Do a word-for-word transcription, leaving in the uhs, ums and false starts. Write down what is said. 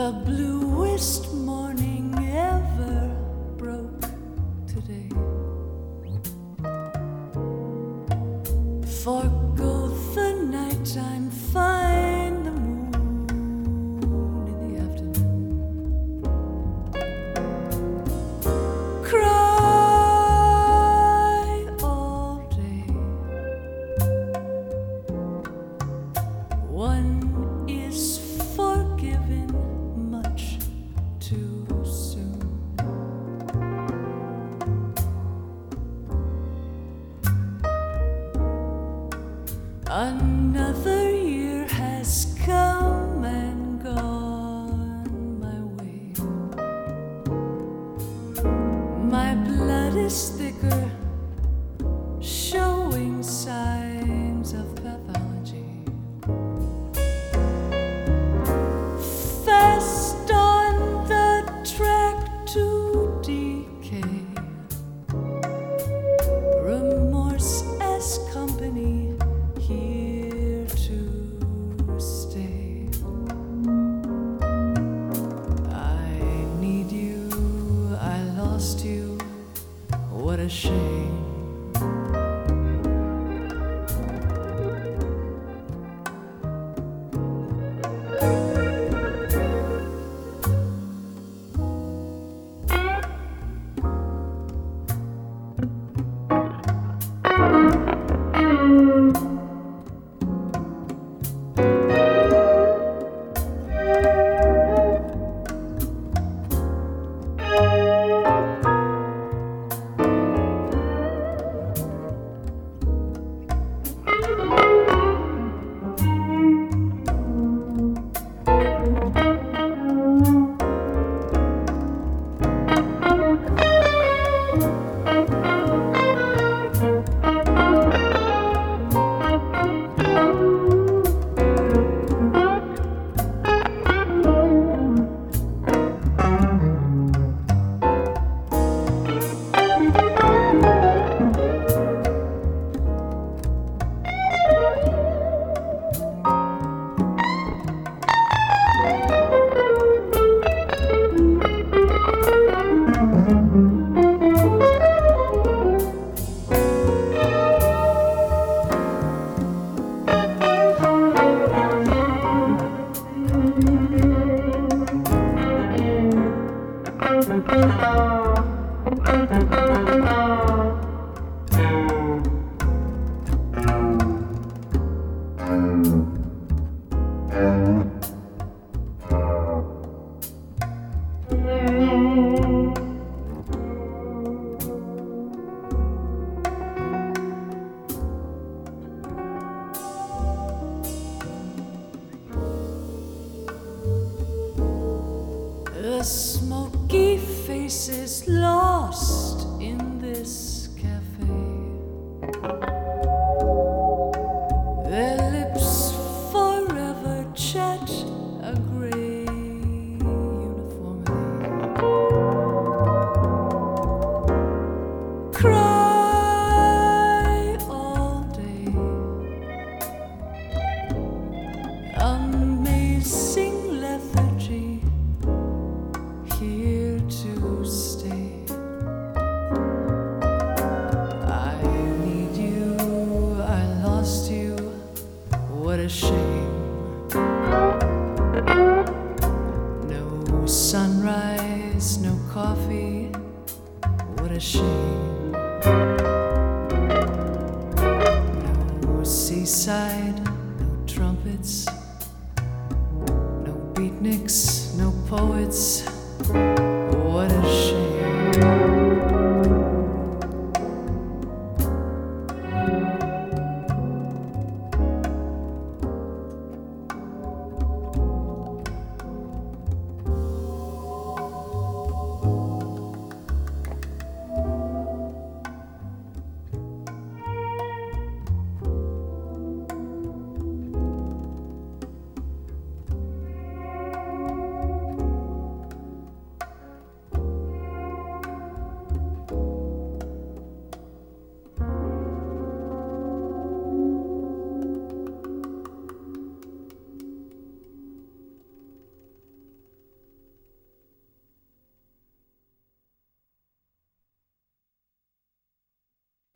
The bluest morning ever broke today. Forgo the nighttime, find the moon in the afternoon. Cry all day. One is forgiven much too soon. Another year has come and gone my way. My blood is thicker, showing signs of pathology. Fast on the track to decay. Remorse as company, here to stay. I need you, I lost you, what a shame. The smoky faces lost in this cafe. Their lips forever chat a gray uniformity. Cry all day. Amazing lethargy, here to stay. I need you, I lost you, what a shame. No sunrise, no coffee, what a shame. No seaside, no trumpets, no beatniks, no poets.